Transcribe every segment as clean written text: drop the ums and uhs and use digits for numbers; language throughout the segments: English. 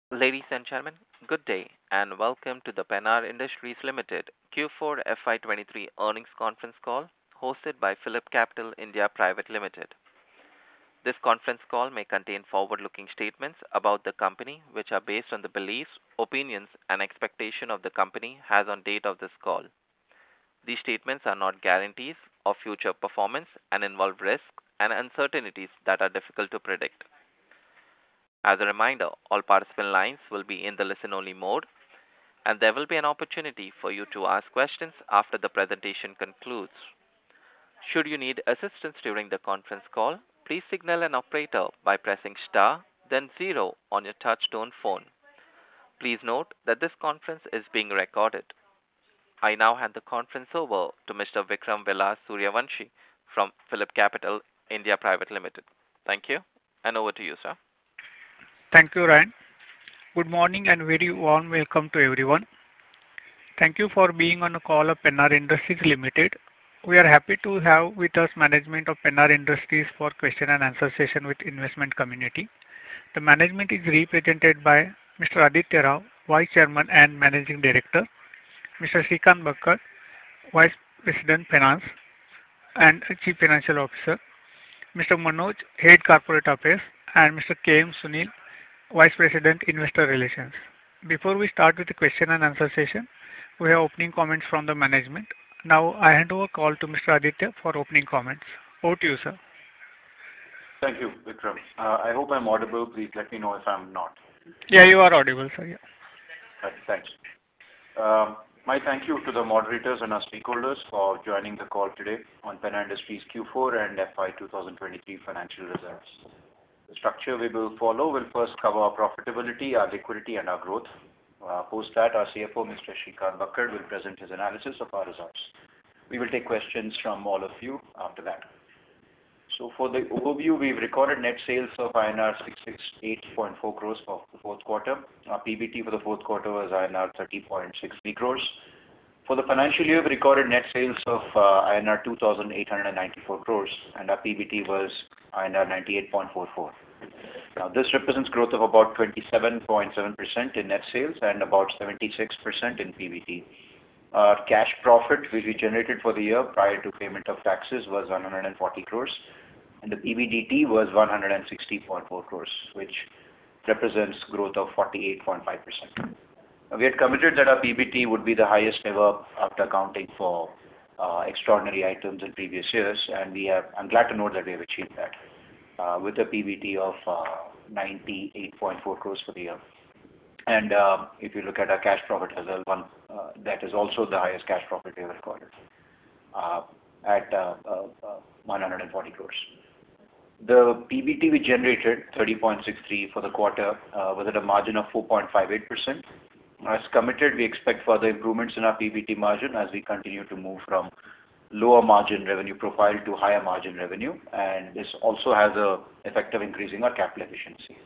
Ladies and gentlemen, good day and welcome to the Pennar Industries Limited Q4 FY23 earnings conference call hosted by Phillip Capital India Private Limited. This conference call may contain forward-looking statements about the company which are based on the beliefs, opinions and expectation of the company has on date of this call. These statements are not guarantees of future performance and involve risks and uncertainties that are difficult to predict. As a reminder, all participant lines will be in the listen-only mode, and there will be an opportunity for you to ask questions after the presentation concludes. Should you need assistance during the conference call, please signal an operator by pressing star, then zero on your touch-tone phone. Please note that this conference is being recorded. I now hand the conference over to Mr. Vikram Vilas Suryavanshi from Phillip Capital India Private Limited. Thank you, and over to you, sir. Thank you, Ryan. Good morning and very warm welcome to everyone. Thank you for being on a call of Pennar Industries Limited. We are happy to have with us management of Pennar Industries for question and answer session with investment community. The management is represented by Mr. Aditya Rao, Vice Chairman and Managing Director, Mr. Srikanth Bakkar, Vice President Finance and Chief Financial Officer, Mr. Manoj, Head Corporate Affairs, and Mr. K.M. Sunil, Vice President Investor Relations. Before we start with the question and answer session, we have opening comments from the management. Now I hand over call to Mr. Aditya for opening comments. Over to you, sir. Thank you, Vikram. I hope I'm audible. Please let me know if I'm not. Yeah, you are audible, sir. Yeah. Right, thanks. My thank you to the moderators and our stakeholders for joining the call today on Pennar Industries Q4 and FY 2023 financial results. The structure we will follow will first cover our profitability, our liquidity, and our growth. Post that, our CFO, Mr. Srikanth Bakkar, will present his analysis of our results. We will take questions from all of you after that. So for the overview, we've recorded net sales of INR 668.4 crores for the fourth quarter. Our PBT for the fourth quarter was INR 30.63 crores. For the financial year, we recorded net sales of INR 2,894 crores, and our PBT was INR 98.44. Now, this represents growth of about 27.7% in net sales and about 76% in PBT. Our cash profit, which we generated for the year prior to payment of taxes, was 140 crores, and the PBDT was 160.4 crores, which represents growth of 48.5%. We had committed that our PBT would be the highest ever after accounting for extraordinary items in previous years, and I'm glad to note that we have achieved that with a PBT of 98.4 crores for the year. And if you look at our cash profit as well, that is also the highest cash profit we ever recorded at 140 crores. The PBT we generated, 30.63 for the quarter, was at a margin of 4.58%. As committed, we expect further improvements in our PBT margin as we continue to move from lower margin revenue profile to higher margin revenue, and this also has the effect of increasing our capital efficiency.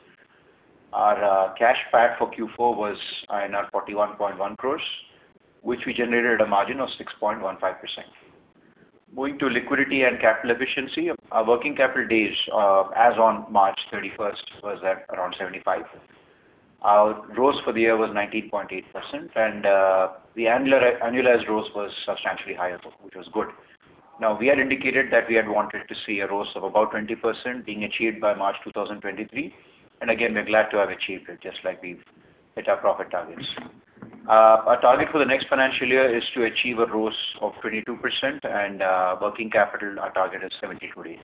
Our cash PAT for Q4 was INR 41.1 crores, which we generated a margin of 6.15%. Moving to liquidity and capital efficiency, our working capital days as on March 31st was at around 75. Our ROCE for the year was 19.8%, and the annualized ROCE was substantially higher, which was good. Now, we had indicated that we had wanted to see a ROCE of about 20% being achieved by March 2023, and again, we're glad to have achieved it, just like we've hit our profit targets. Our target for the next financial year is to achieve a ROCE of 22%, and working capital, our target is 72 days.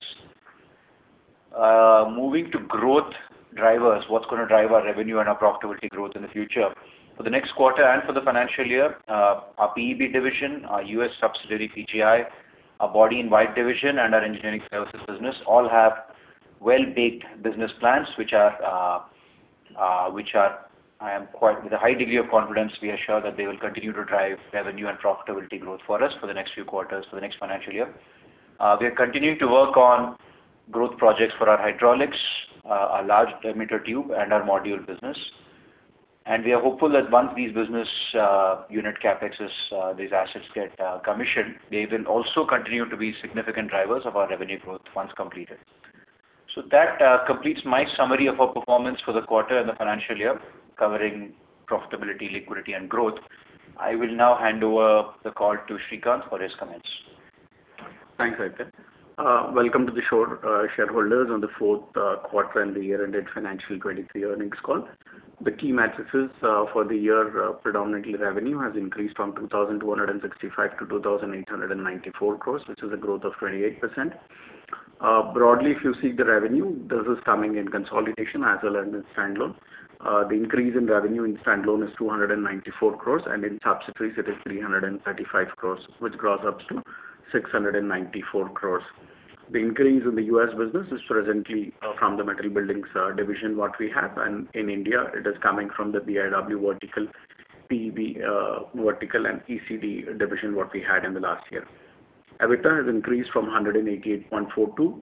Moving to growth drivers, what's going to drive our revenue and our profitability growth in the future. For the next quarter and for the financial year, our PEB division, our US subsidiary PGI, our body and white division, and our engineering services business all have well-baked business plans, which are I am quite with a high degree of confidence. We are sure that they will continue to drive revenue and profitability growth for us for the next few quarters, for the next financial year. We are continuing to work on growth projects for our hydraulics, our large diameter tube, and our module business. And we are hopeful that once these business unit capexes, these assets get commissioned, they will also continue to be significant drivers of our revenue growth once completed. So that completes my summary of our performance for the quarter and the financial year. covering profitability, liquidity, and growth. I will now hand over the call to Srikanth for his comments. Thanks, Aditya. Welcome to the show, shareholders on the fourth quarter and the year-ended financial 23 earnings call. The key metrics for the year, predominantly revenue has increased from 2,265 to 2,894 crores, which is a growth of 28%. Broadly, if you see the revenue, this is coming in consolidation as well as in standalone. The increase in revenue in standalone is 294 crores, and in subsidiaries it is 335 crores, which grows up to 694 crores. The increase in the US business is presently from the metal buildings division what we have, and in India it is coming from the BIW vertical, PEB vertical, and ECD division what we had in the last year. EBITDA has increased from 188.42 to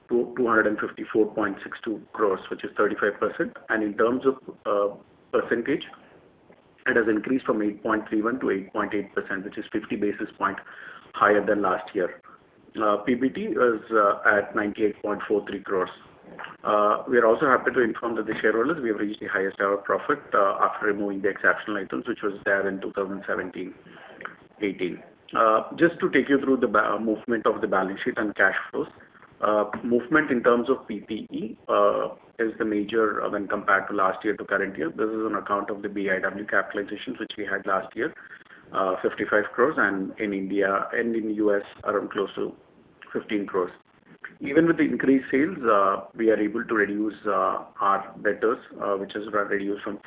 254.62 crores, which is 35%, and in terms of percentage, it has increased from 8.31 to 8.8%, which is 50 basis point higher than last year. PBT is at 98.43 crores. We are also happy to inform that the shareholders, we have reached the highest ever profit after removing the exceptional items, which was there in 2017-18. Just to take you through the movement of the balance sheet and cash flows. Movement in terms of PPE is the major when compared to last year to current year. This is on account of the BIW capitalizations which we had last year, 55 crores, and in India and in the US around close to 15 crores. Even with the increased sales, we are able to reduce our debtors, which is reduced from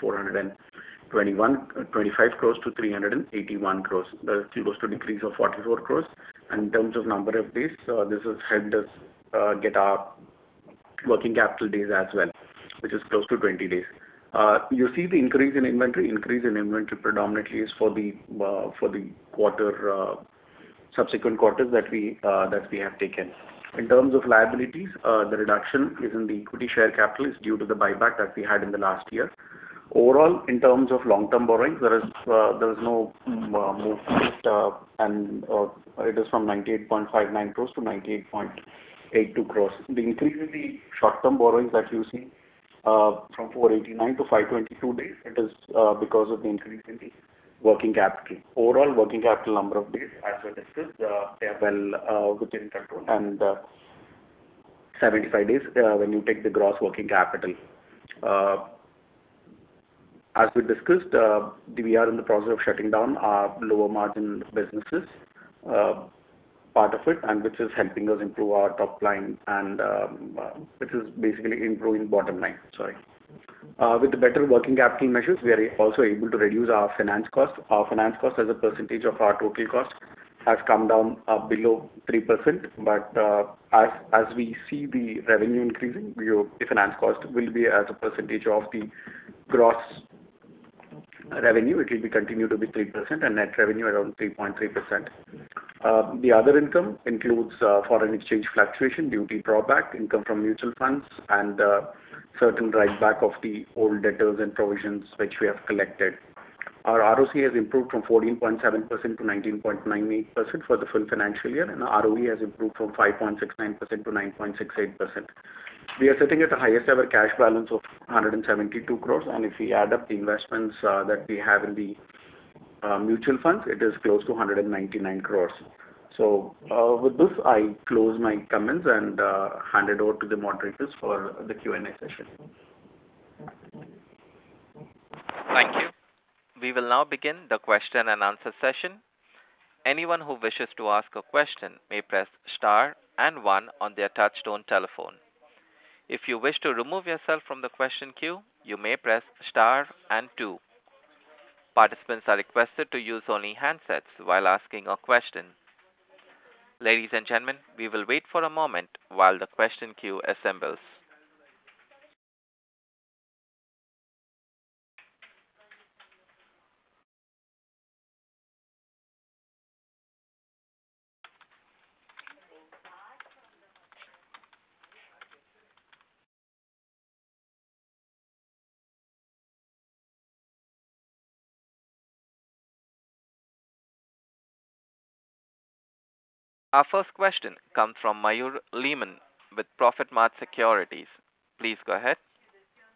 425 crores to 381 crores. That is close to decrease of 44 crores. And in terms of number of days, this has helped us get our working capital days as well, which is close to 20 days. You see the increase in inventory. Increase in inventory predominantly is for the quarter subsequent quarters that we have taken. In terms of liabilities, the reduction is in the equity share capital is due to the buyback that we had in the last year. Overall, in terms of long-term borrowings, there is no movement, and it is from 98.59 crores to 98.82 crores. The increase in the short-term borrowings that you see from 489 to 522 days, it is because of the increase in the working capital. Overall working capital number of days, as we discussed, they are well within control, and 75 days when you take the gross working capital. As we discussed, we are in the process of shutting down our lower margin businesses, part of it, and which is helping us improve our top line, and which is basically improving bottom line. Sorry. With the better working capital measures, we are also able to reduce our finance cost. Our finance cost as a percentage of our total cost has come down below 3%, but as we see the revenue increasing, the finance cost will be as a percentage of the gross revenue. It will be continue to be 3%, and net revenue around 3.3%. The other income includes foreign exchange fluctuation, duty drawback, income from mutual funds, and certain write back of the old debtors and provisions which we have collected. Our ROC has improved from 14.7% to 19.98% for the full financial year, and our ROE has improved from 5.69% to 9.68%. We are sitting at the highest ever cash balance of 172 crores, and if we add up the investments that we have in the mutual funds, it is close to 199 crores. So with this, I close my comments and hand it over to the moderators for the Q&A session. Thank you. We will now begin the question and answer session. Anyone who wishes to ask a question may press star and 1 on their touchtone telephone. If you wish to remove yourself from the question queue, you may press star and 2. Participants are requested to use only handsets while asking a question. Ladies and gentlemen, we will wait for a moment while the question queue assembles. Our first question comes from Mayur Lehman with Profit Mart Securities. Please go ahead.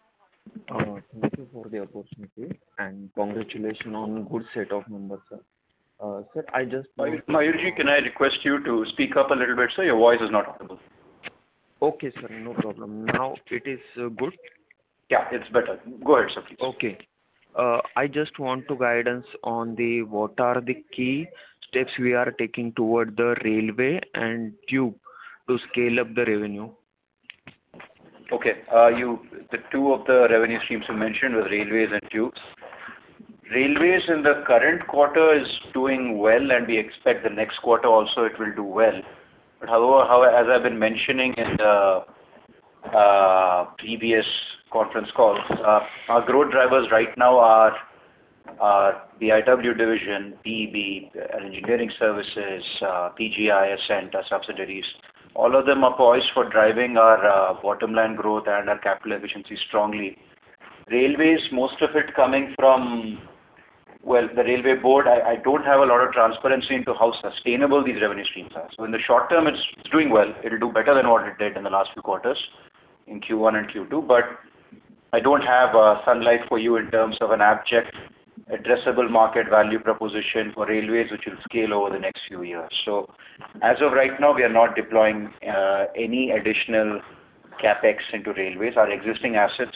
Thank you for the opportunity and congratulations on good set of numbers, sir. Sir, I just want to Mayurji, can I request you to speak up a little bit, sir? Your voice is not audible. Okay, sir, no problem. Now it is good. Yeah, it's better. Go ahead, sir, please. Okay. I just want to guidance on the what are the key steps we are taking toward the railway and tube to scale up the revenue. Okay. The two of the revenue streams you mentioned was railways and tubes. Railways in the current quarter is doing well, and we expect the next quarter also it will do well. But however, as I've been mentioning in the previous conference calls, our growth drivers right now are the IW division, PEB, engineering services, PGI, Ascent, our subsidiaries. All of them are poised for driving our bottom line growth and our capital efficiency strongly. Railways, most of it coming from, well, the railway board. I don't have a lot of transparency into how sustainable these revenue streams are. So in the short term, it's doing well. It'll do better than what it did in the last few quarters in Q1 and Q2, but I don't have sunlight for you in terms of an abject addressable market value proposition for railways which will scale over the next few years. So as of right now, we are not deploying any additional capex into railways. Our existing assets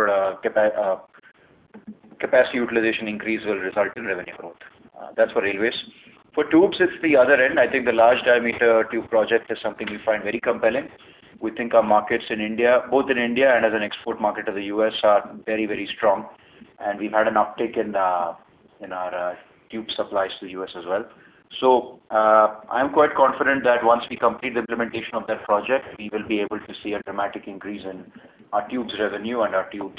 capacity utilization increase will result in revenue growth. That's for railways. For tubes, it's the other end. I think the large diameter tube project is something we find very compelling. We think our markets in India, both in India and as an export market to the US, are very, very strong. And we've had an uptick in our tube supplies to the US as well. So I'm quite confident that once we complete the implementation of that project, we will be able to see a dramatic increase in our tubes revenue and our tubes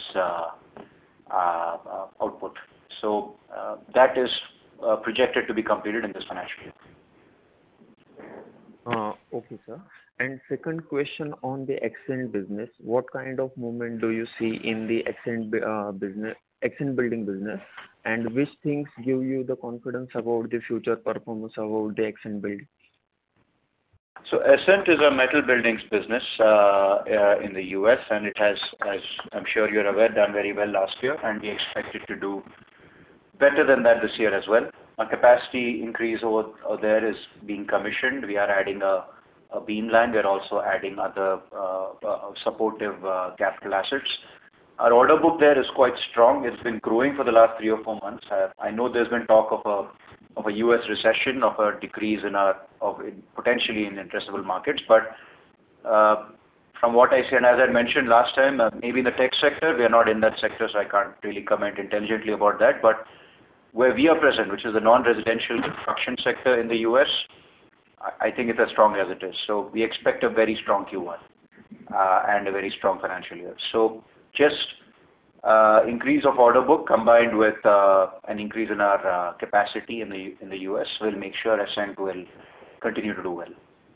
output. So that is projected to be completed in this financial year. Okay, sir. And second question on the Accent business, what kind of movement do you see in the Accent building business, and which things give you the confidence about the future performance about the Accent building? So Ascent is a metal buildings business in the US, and it has, as I'm sure you're aware, done very well last year, and we expect it to do better than that this year as well. Our capacity increase over there is being commissioned. We are adding a beam line. We're also adding other supportive capital assets. Our order book there is quite strong. It's been growing for the last 3 or 4 months. I know there's been talk of a US recession, of a decrease potentially in addressable markets, but from what I see, and as I mentioned last time, maybe in the tech sector, we are not in that sector, so I can't really comment intelligently about that. But where we are present, which is the non-residential construction sector in the US, I think it's as strong as it is. So we expect a very strong Q1 and a very strong financial year. So just increase of order book combined with an increase in our capacity in the US will make sure Ascent will continue to do well.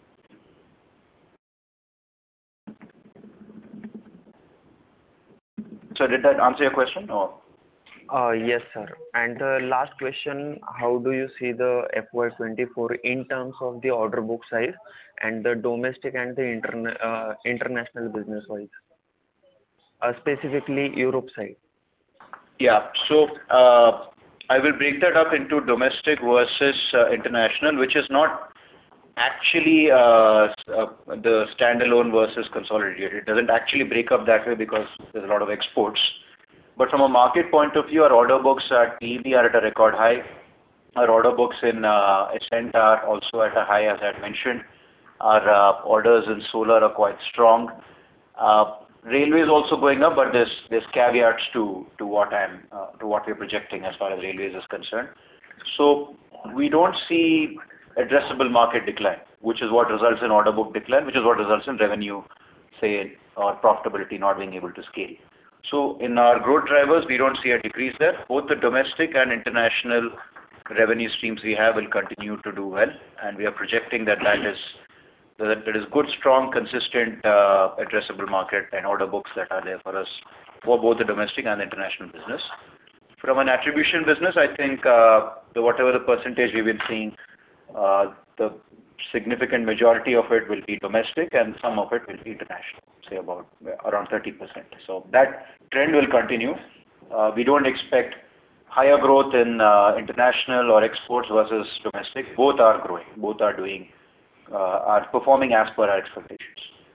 So did that answer your question? Or? Yes, sir. And the last question, how do you see the FY24 in terms of the order book size and the domestic and the international business wise, specifically Europe side? Yeah, so I will break that up into domestic versus international, which is not actually the standalone versus consolidated. It doesn't actually break up that way because there's a lot of exports. But from a market point of view, our order books at PEB are at a record high. Our order books in Ascent are also at a high, as I had mentioned. Our orders in solar are quite strong. Railway is also going up, but there's caveats to what we're projecting as far as railways is concerned. So we don't see addressable market decline, which is what results in order book decline, which is what results in revenue, say, or profitability not being able to scale. So in our growth drivers, we don't see a decrease there. Both the domestic and international revenue streams we have will continue to do well, and we are projecting that there is good, strong, consistent addressable market and order books that are there for us for both the domestic and international business. From an attribution business, I think whatever the percentage we've been seeing, the significant majority of it will be domestic and some of it will be international, say about around 30%. So that trend will continue. We don't expect higher growth in international or exports versus domestic. Both are growing. Both are are performing as per our expectations.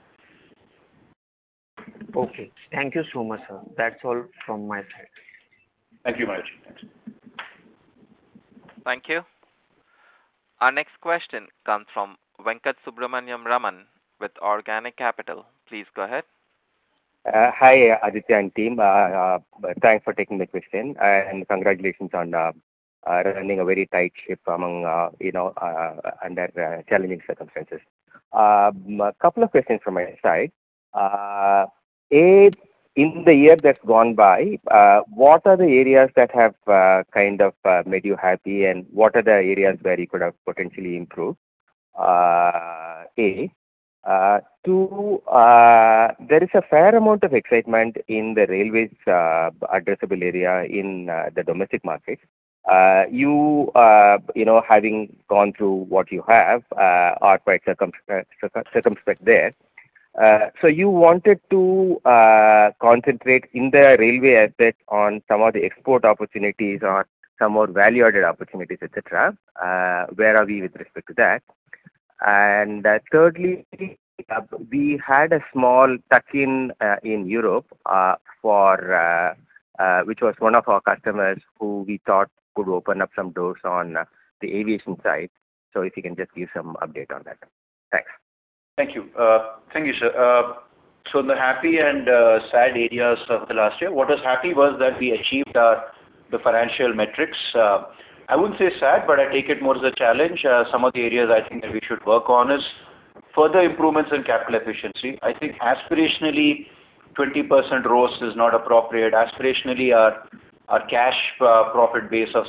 Okay. Thank you so much, sir. That's all from my side. Thank you, Manoj. Thanks. Thank you. Our next question comes from Venkat Subramaniam Raman with Organic Capital. Please go ahead. Hi, Aditya and team. Thanks for taking the question and congratulations on running a very tight ship among, under challenging circumstances. A couple of questions from my side. In the year that's gone by, what are the areas that have kind of made you happy and what are the areas where you could have potentially improved? Two, there is a fair amount of excitement in the railways addressable area in the domestic market. Having gone through what you have, are quite circumspect there. So you wanted to concentrate in the railway asset on some of the export opportunities or some more value-added opportunities, etc. Where are we with respect to that? And thirdly, we had a small tuck-in in Europe which was one of our customers who we thought could open up some doors on the aviation side. So if you can just give some update on that. Thanks. Thank you. Thank you, sir. So the happy and sad areas of the last year, what was happy was that we achieved the financial metrics. I wouldn't say sad, but I take it more as a challenge. Some of the areas I think that we should work on is further improvements in capital efficiency. I think aspirationally 20% ROCE is not appropriate. Aspirationally our cash profit base of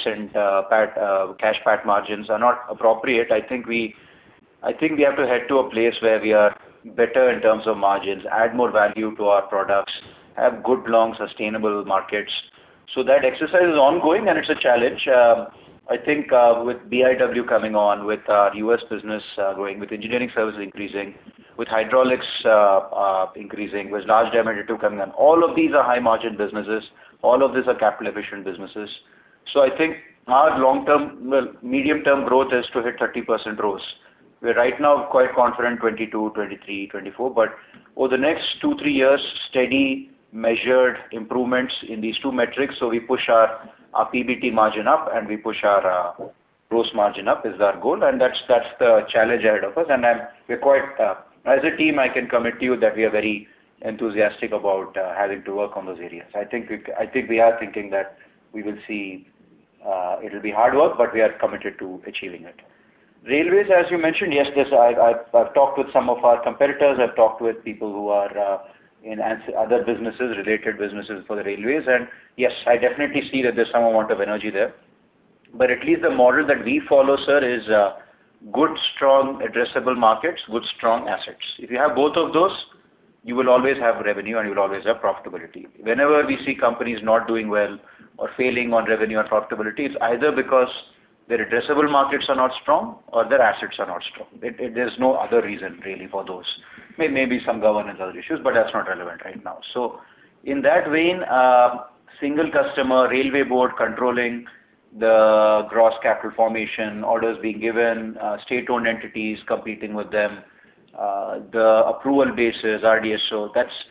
6% cash PAT margins are not appropriate. I think we have to head to a place where we are better in terms of margins, add more value to our products, have good, long, sustainable markets. So that exercise is ongoing and it's a challenge. I think with BIW coming on, with our US business growing, with engineering services increasing, with hydraulics increasing, with large diameter tube coming on, all of these are high margin businesses. All of these are capital efficient businesses. So I think our medium-term growth is to hit 30% ROCE. We're right now quite confident 22, 23, 24, but over the next 2-3 years, steady, measured improvements in these two metrics. So we push our PBT margin up and we push our gross margin up is our goal, and that's the challenge ahead of us. And we're quite, as a team, I can commit to you that we are very enthusiastic about having to work on those areas. I think we are thinking that we will see. It'll be hard work, but we are committed to achieving it. Railways, as you mentioned, yes, I've talked with some of our competitors. I've talked with people who are in other businesses, related businesses for the railways, and yes, I definitely see that there's some amount of energy there. But at least the model that we follow, sir, is good, strong, addressable markets, good, strong assets. If you have both of those, you will always have revenue and you will always have profitability. Whenever we see companies not doing well or failing on revenue or profitability, it's either because their addressable markets are not strong or their assets are not strong. There's no other reason really for those. Maybe some governance other issues, but that's not relevant right now. So in that vein, single customer, railway board controlling the gross capital formation, orders being given, state-owned entities competing with them, the approval basis, RDSO, that's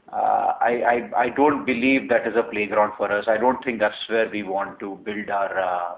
I don't believe that is a playground for us. I don't think that's where we want to build our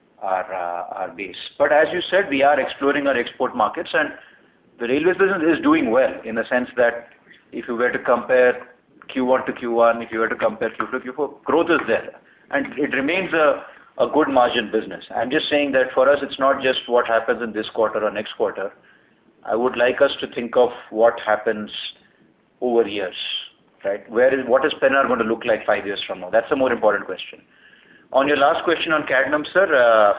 base. But as you said, we are exploring our export markets, and the railways business is doing well in the sense that if you were to compare Q1 to Q1, if you were to compare Q2 to Q4, growth is there, and it remains a good margin business. I'm just saying that for us, it's not just what happens in this quarter or next quarter. I would like us to think of what happens over years, right? What is Pennar going to look like 5 years from now? That's a more important question. On your last question on Cadnam, sir,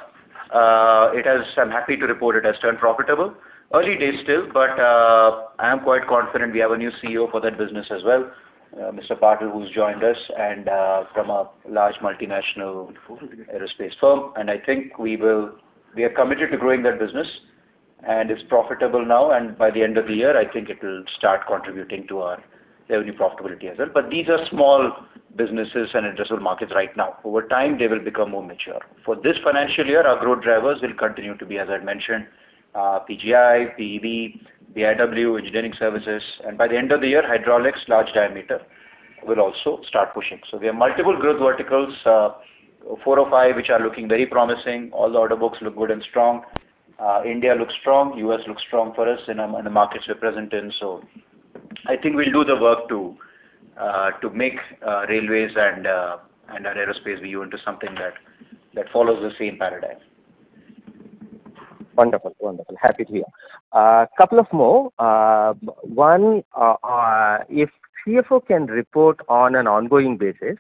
I'm happy to report it has turned profitable. Early days still, but I am quite confident. We have a new CEO for that business as well, Mr. Patil, who's joined us, and from a large multinational aerospace firm. And I think we are committed to growing that business. and it's profitable now, and by the end of the year, I think it will start contributing to our revenue profitability as well. But these are small businesses and addressable markets right now. Over time, they will become more mature. For this financial year, our growth drivers will continue to be, as I mentioned, PGI, PEB, BIW, engineering services, and by the end of the year, hydraulics, large diameter, will also start pushing. So we have multiple growth verticals, 4 or 5, which are looking very promising. All the order books look good and strong. India looks strong. US looks strong for us in the markets we're present in. So I think we'll do the work to make railways and our aerospace BU into something that follows the same paradigm. Wonderful, wonderful. Happy to hear. Couple of more. One, if CFO can report on an ongoing basis,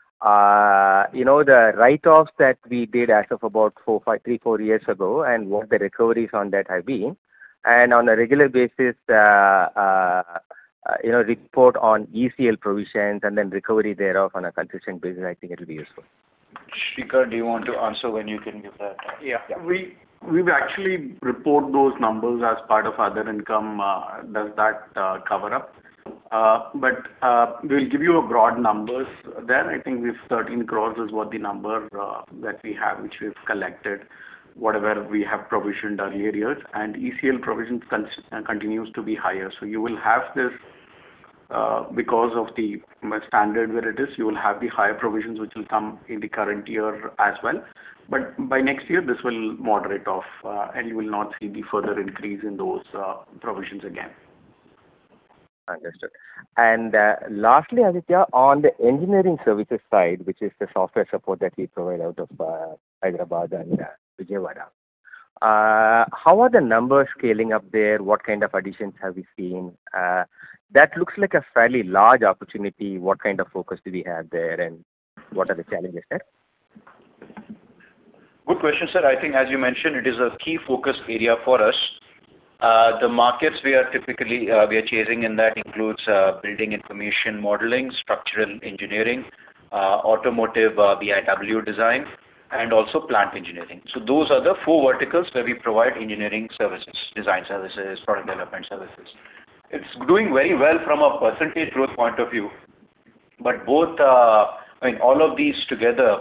the write-offs that we did as of about 3, 4 years ago, and what the recoveries on that have been, and on a regular basis, report on ECL provisions and then recovery thereof on a consistent basis, I think it will be useful. Shrikar, do you want to answer when you can give that? Yeah. We've actually report those numbers as part of other income. Does that cover up? But we'll give you a broad numbers there. I think we've 13 crores is what the number that we have, which we've collected, whatever we have provisioned earlier years, and ECL provisions continues to be higher. So you will have this because of the standard where it is, you will have the higher provisions which will come in the current year as well. But by next year, this will moderate off, and you will not see the further increase in those provisions again. Understood. And lastly, Aditya, on the engineering services side, which is the software support that we provide out of Hyderabad and Vijayawada, how are the numbers scaling up there? What kind of additions have we seen? That looks like a fairly large opportunity. What kind of focus do we have there, and what are the challenges there? Good question, sir. I think, as you mentioned, it is a key focus area for us. The markets we are typically chasing in that includes building information modeling, structural engineering, automotive BIW design, and also plant engineering. So those are the 4 verticals where we provide engineering services, design services, product development services. It's doing very well from a percentage growth point of view, but both, all of these together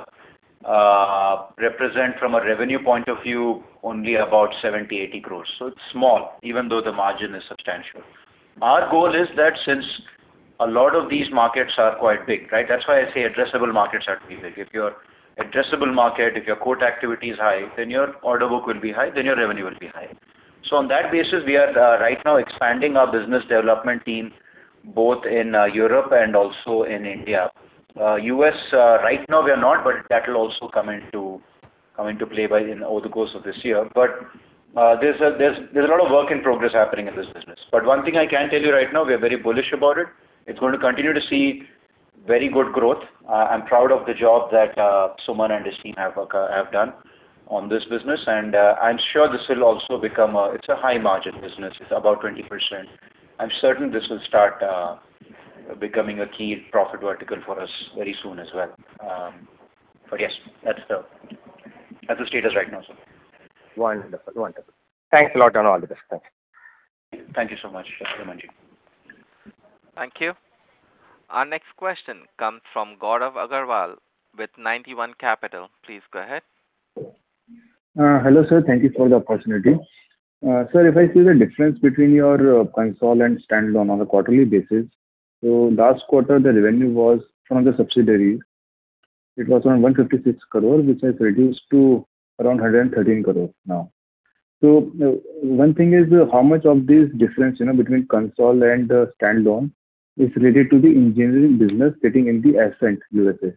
represent from a revenue point of view only about 70-80 crores. So it's small, even though the margin is substantial. Our goal is that since a lot of these markets are quite big, right? That's why I say addressable markets are to be big. If your addressable market, if your quote activity is high, then your order book will be high, then your revenue will be high. So on that basis, we are right now expanding our business development team both in Europe and also in India. US right now we are not, but that will also come into play over the course of this year. But there's a lot of work in progress happening in this business. But one thing I can tell you right now, we are very bullish about it. It's going to continue to see very good growth. I'm proud of the job that Suman and his team have done on this business, and I'm sure this will also become it's a high margin business. It's about 20%. I'm certain this will start becoming a key profit vertical for us very soon as well. But yes, that's the status right now, sir. Wonderful, wonderful. Thanks a lot on all of this. Thanks. Thank you so much, Ramanji. Thank you. Our next question comes from Gaurav Agarwal with 91 Capital. Please go ahead. Hello, sir. Thank you for the opportunity. Sir, if I see the difference between your console and standalone on a quarterly basis, so last quarter the revenue was from the subsidiaries. It was around 156 crore, which has reduced to around 113 crore now. So one thing is how much of this difference, between console and standalone is related to the engineering business getting in the Ascent USA.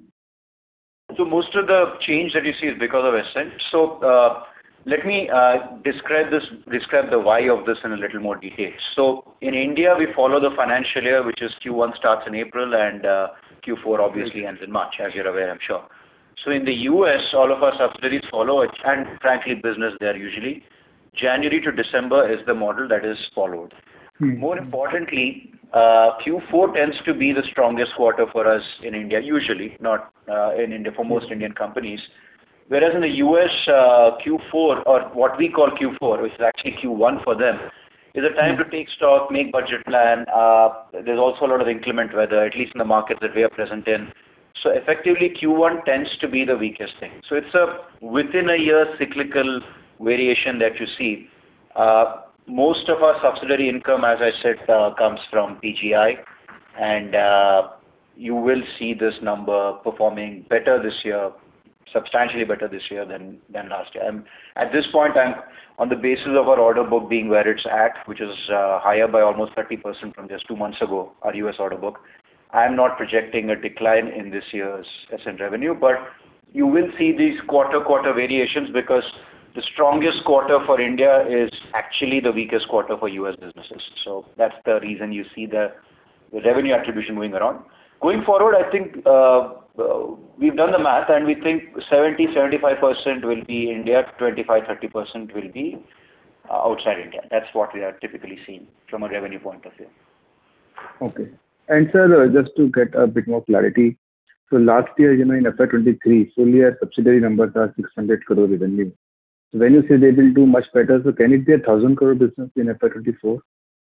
So most of the change that you see is because of Ascent. So let me describe the why of this in a little more detail. So in India, we follow the financial year, which is Q1 starts in April and Q4 obviously ends in March, as you're aware, I'm sure. So in the US, all of our subsidiaries follow it, and frankly, business there usually. January to December is the model that is followed. More importantly, Q4 tends to be the strongest quarter for us in India, usually, not in India for most Indian companies, Whereas in the US, Q4, or what we call Q4, which is actually Q1 for them, is a time to take stock, make budget plan. There's also a lot of inclement weather, at least in the markets that we are present in. So effectively, Q1 tends to be the weakest thing. So it's a within a year cyclical variation that you see. Most of our subsidiary income, as I said, comes from PGI, and you will see this number performing better this year, substantially better this year than last year. At this point, I'm on the basis of our order book being where it's at, which is higher by almost 30% from just 2 months ago, our US order book. I'm not projecting a decline in this year's SN revenue, but you will see these quarter variations because the strongest quarter for India is actually the weakest quarter for US businesses. So that's the reason you see the revenue attribution moving around. Going forward, I think we've done the math and we think 70-75% will be India, 25-30% will be outside India. That's what we are typically seeing from a revenue point of view. Okay. And sir, just to get a bit more clarity, so last year, in FY23, full year subsidiary numbers are 600 crore revenue. So when you say they will do much better, so can it be 1,000 crore business in FY24?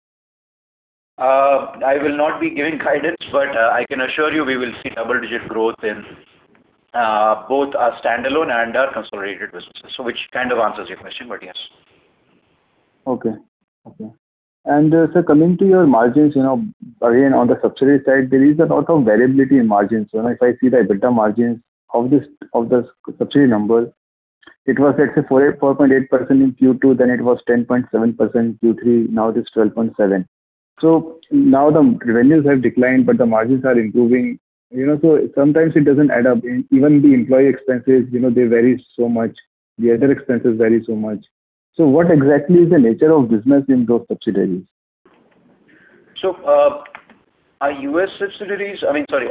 I will not be giving guidance, but I can assure you we will see double-digit growth in both our standalone and our consolidated businesses. So which kind of answers your question, but yes. Okay. And sir, coming to your margins, again on the subsidiary side, there is a lot of variability in margins. So if I see the EBITDA margins of the subsidiary number, it was let's say 4.8% in Q2, then it was 10.7% Q3, now it is 12.7%. So now the revenues have declined, but the margins are improving. So sometimes it doesn't add up. Even the employee expenses, they vary so much. The other expenses vary so much. So what exactly is the nature of business in those subsidiaries? So our US subsidiaries,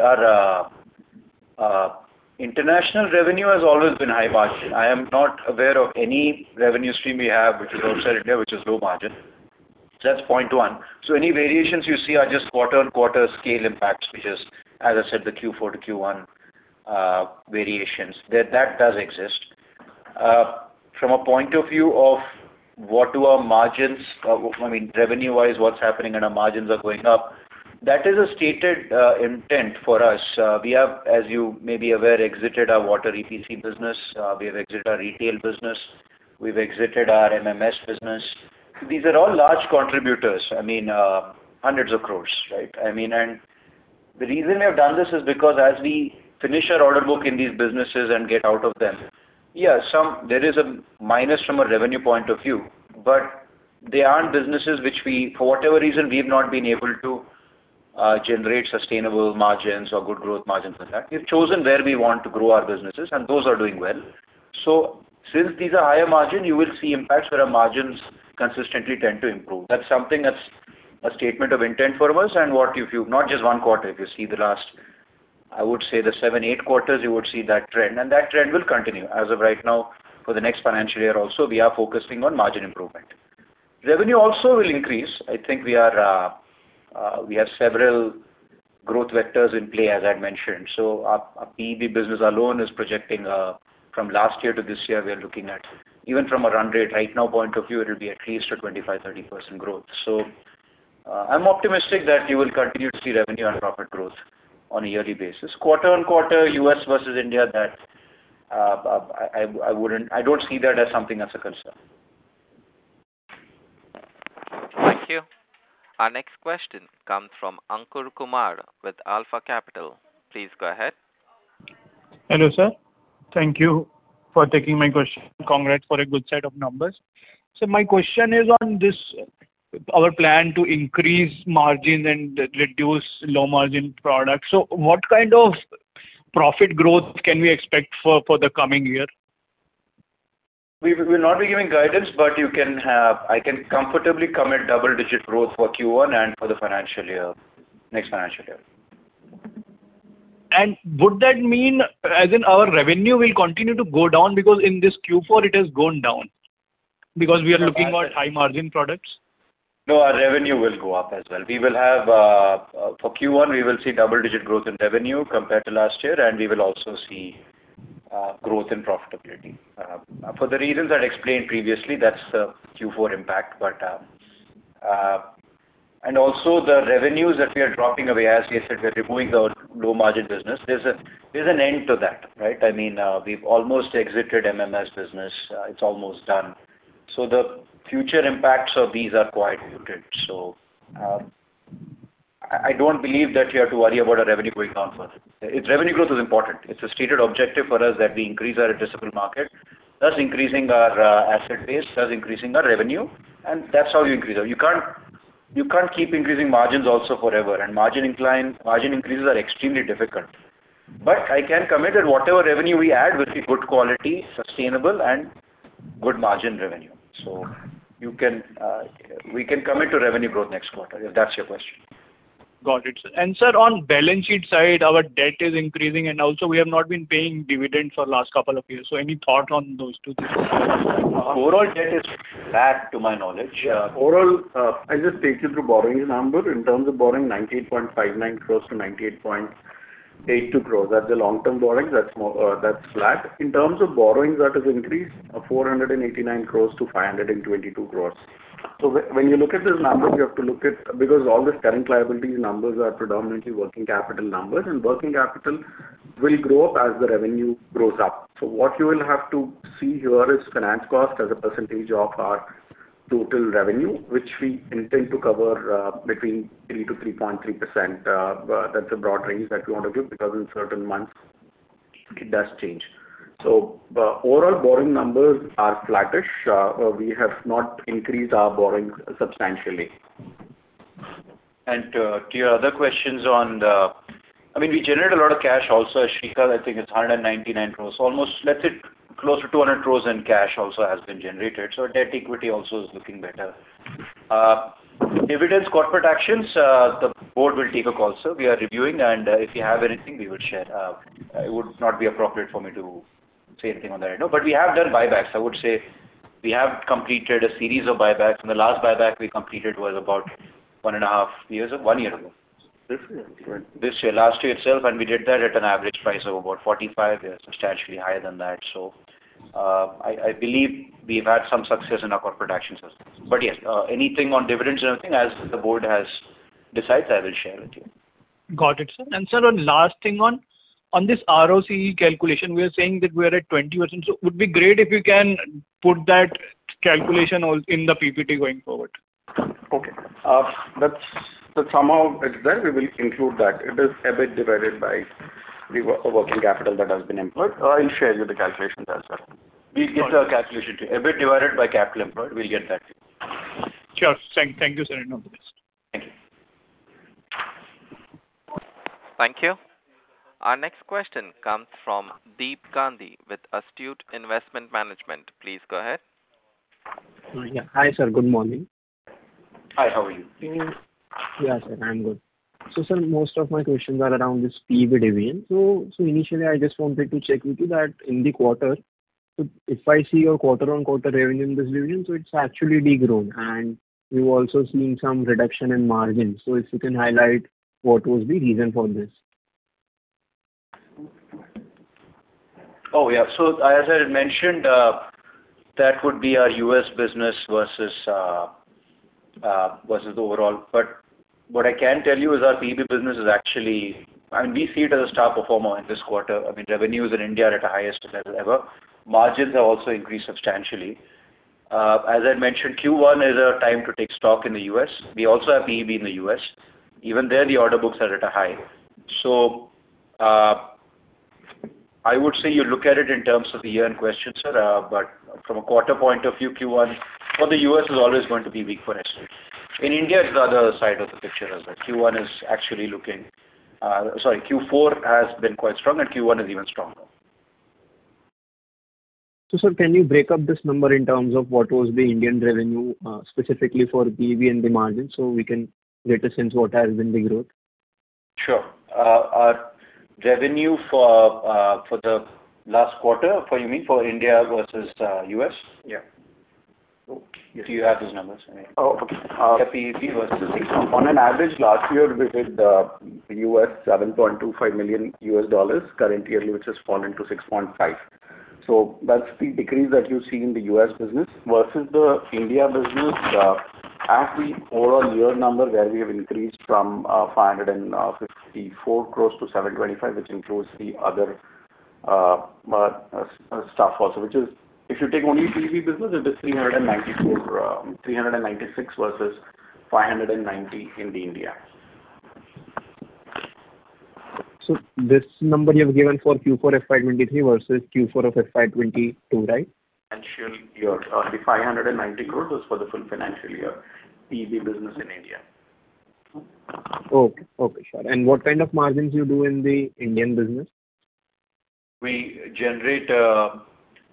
our international revenue has always been high margin. I am not aware of any revenue stream we have which is outside India, which is low margin. That's point one. So any variations you see are just quarter-on-quarter scale impacts, which is, as I said, the Q4 to Q1 variations. That does exist. From a point of view of what do our margins, revenue-wise, what's happening and our margins are going up, that is a stated intent for us. We have, as you may be aware, exited our water EPC business. We have exited our retail business. We've exited our MMS business. These are all large contributors. Hundreds of crores, right? And the reason we have done this is because as we finish our order book in these businesses and get out of them, there is a minus from a revenue point of view, but they aren't businesses which for whatever reason, we've not been able to generate sustainable margins or good growth margins like that. We've chosen where we want to grow our businesses, and those are doing well. So since these are higher margin, you will see impacts where our margins consistently tend to improve. That's something that's a statement of intent for us, and if you not just one quarter, if you see the last, I would say the 7-8 quarters, you would see that trend, and that trend will continue. As of right now, for the next financial year also, we are focusing on margin improvement. Revenue also will increase. I think we have several growth vectors in play, as I mentioned. So our PEB business alone is projecting from last year to this year, we are looking at, even from a run rate right now point of view, it will be at least a 25-30% growth. So I'm optimistic that you will continue to see revenue and profit growth on a yearly basis. Quarter on quarter, US versus India, that I don't see that as something that's a concern. Thank you. Our next question comes from Ankur Kumar with Alpha Capital. Please go ahead. Hello, sir. Thank you for taking my question. Congrats for a good set of numbers. So my question is on this, our plan to increase margin and reduce low margin products. So what kind of profit growth can we expect for the coming year? We will not be giving guidance, but I can comfortably commit double-digit growth for Q1 and for the next financial year. And would that mean, as in our revenue will continue to go down because in this Q4 it has gone down because we are looking at high margin products? No, our revenue will go up as well. We will have, for Q1, we will see double-digit growth in revenue compared to last year, and we will also see growth and profitability. For the reasons I explained previously, that's the Q4 impact. And also the revenues that we are dropping away, as I said, we're removing the low margin business. There's an end to that, right? I mean, we've almost exited MMS business. It's almost done. So the future impacts of these are quite muted. So I don't believe that you have to worry about our revenue going down further. Its revenue growth is important. It's a stated objective for us that we increase our addressable market, thus increasing our asset base, thus increasing our revenue, and that's how you increase it. You can't keep increasing margins also forever, and margin increases are extremely difficult. But I can commit that whatever revenue we add will be good quality, sustainable, and good margin revenue. So we can commit to revenue growth next quarter, if that's your question. Got it, sir. And sir, on balance sheet side, our debt is increasing, and also we have not been paying dividends for last couple of years. So any thought on those two things? Overall debt is flat to my knowledge. Overall, I'll just take you through borrowing number. In terms of borrowing, 98.59 crores to 98.82 crores. That's the long-term borrowings. That's flat. In terms of borrowings, that has increased 489 crores to 522 crores. So when you look at this number, you have to look at, because all the current liabilities numbers are predominantly working capital numbers, and working capital will grow up as the revenue grows up. So what you will have to see here is finance cost as a percentage of our total revenue, which we intend to cover between 3 to 3.3%. That's a broad range that we want to give, because in certain months it does change. So overall borrowing numbers are flattish. We have not increased our borrowing substantially. And to your other questions on we generate a lot of cash also. Shrikant, I think it's 199 crores, almost, let's say, close to 200 crores in cash also has been generated. So debt equity also is looking better. Dividends, corporate actions, the board will take a call, sir. We are reviewing, and if you have anything, we will share. It would not be appropriate for me to say anything on that. No, but we have done buybacks. I would say we have completed a series of buybacks, and the last buyback we completed was about 1 year ago. This year, last year itself, and we did that at an average price of about 45. We are substantially higher than that. So I believe we've had some success in our corporate actions. But yes, anything on dividends and everything, as the board has decided, I will share with you. Got it, sir. And sir, one last thing on this ROCE calculation, we are saying that we are at 20%. So it would be great if you can put that calculation in the PPT going forward. Okay. That's somehow it's there. We will include that. It is EBIT divided by the working capital that has been employed. I'll share you the calculations as well. We'll get the calculation to EBIT divided by capital employed. We'll get that. Sure. Thank you, sir, and all the best. Thank you. Thank you. Our next question comes from Deep Gandhi with Astute Investment Management. Please go ahead. Yeah. Hi, sir. Good morning. Hi, how are you? Yeah, sir, I'm good. So, sir, most of my questions are around this PV division. So initially, I just wanted to check with you that in the quarter, so if I see your quarter-on-quarter revenue in this division, so it's actually degrown, and we've also seen some reduction in margins. So if you can highlight what was the reason for this. Oh, yeah. So as I had mentioned, that would be our US business versus the overall. But what I can tell you is our PB business is actually, we see it as a star performer in this quarter. Revenues in India are at the highest level ever. Margins have also increased substantially. As I mentioned, Q1 is a time to take stock in the US. We also have PEB in the US. Even there, the order books are at a high. So I would say you look at it in terms of the year in question, sir. But from a quarter point of view, Q1 for the US is always going to be weak for us. In India, it's the other side of the picture as well. Q1 is actually looking, Q4 has been quite strong, and Q1 is even stronger. So, sir, can you break up this number in terms of what was the Indian revenue specifically for PEB and the margin, so we can get a sense what has been the growth? Sure. Our revenue for the last quarter, for India versus US? Yeah. Yes. Do you have those numbers? Oh, okay. PEB versus On an average, last year we did US $7.25 million US, current yearly, which has fallen to 6.5. So that's the decrease that you see in the US business versus the India business. At the overall year number, where we have increased from 554 crores to 725, which includes the other stuff also, which is, if you take only PV business, it is 396 versus 590 in the India. So this number you have given for Q4 FY23 versus Q4 of FY22, right? Financial year. The 590 crores was for the full financial year, PV business in India. Okay, sure. And what kind of margins you do in the Indian business? We generate, the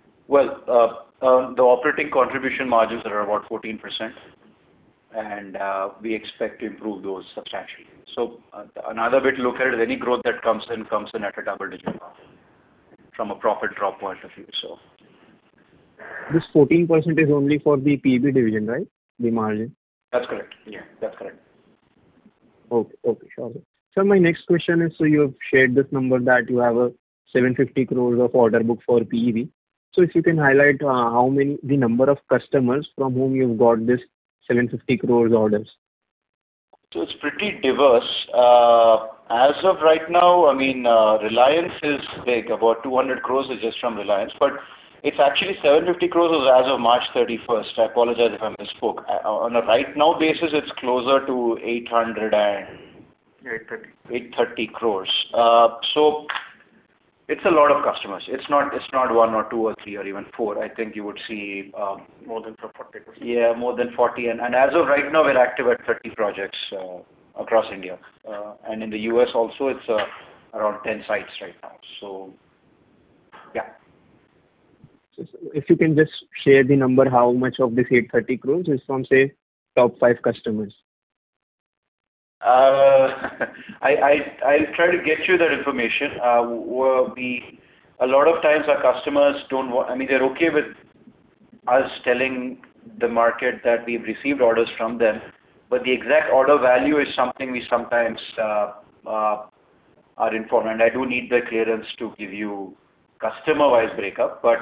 operating contribution margins are about 14%, and we expect to improve those substantially. So another way to look at it is any growth that comes in at a double digit from a profit drop point of view. So this 14% is only for the PB division, right? The margin. That's correct. Yeah, that's correct. Okay, sure. So my next question is, so you have shared this number that you have a 750 crores of order book for PEV. So if you can highlight the number of customers from whom you've got this 750 crores orders. So it's pretty diverse. As of right now, I mean, Reliance is big, about 200 crores is just from Reliance, but it's actually 750 crores as of March 31st. I apologize if I misspoke. On a right now basis, it's closer to 830 crores. So it's a lot of customers. It's not one or two or three or even four. I think you would see more than 40%. Yeah, more than 40. And as of right now, we're active at 30 projects across India. And in the US also, it's around 10 sites right now. So, yeah. So if you can just share the number, how much of this 830 crores is from, say, top 5 customers? I'll try to get you that information. A lot of times our customers don't want, I mean, they're okay with us telling the market that we've received orders from them, but the exact order value is something we sometimes are informed. And I do need the clearance to give you customer-wise breakup, but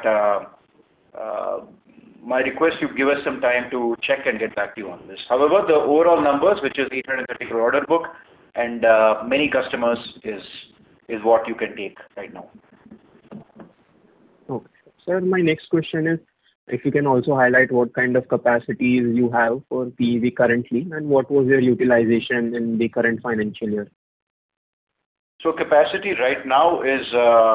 my request, you give us some time to check and get back to you on this. However, the overall numbers, which is 830 crore order book and many customers is what you can take right now. Okay. Sir, my next question is, if you can also highlight what kind of capacities you have for PEV currently and what was your utilization in the current financial year? So capacity right now is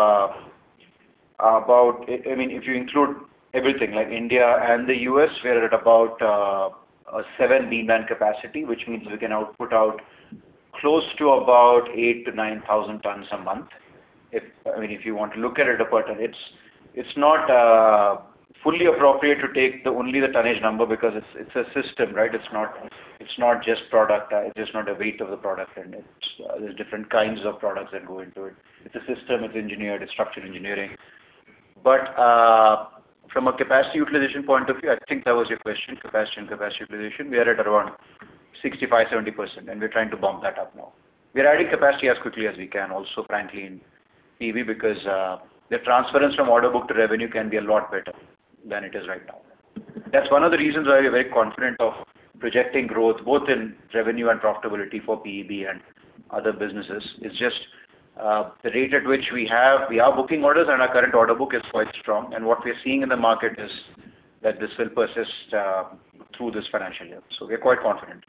about, I mean, if you include everything like India and the US, we're at about a 7 B-man capacity, which means we can output out close to about 8,000 to 9,000 tons a month. If you want to look at it per ton, it's not fully appropriate to take only the tonnage number because it's a system, right? It's not just product. It's just not the weight of the product, and there's different kinds of products that go into it. It's a system. It's engineered. It's structural engineering. But from a capacity utilization point of view, I think that was your question, capacity and capacity utilization. We are at around 65-70%, and we're trying to bump that up now. We're adding capacity as quickly as we can also, frankly, in PV because the transference from order book to revenue can be a lot better than it is right now. That's one of the reasons why we're very confident of projecting growth both in revenue and profitability for PEB and other businesses. It's just the rate at which we are booking orders, and our current order book is quite strong. And what we're seeing in the market is that this will persist through this financial year. So we're quite confident.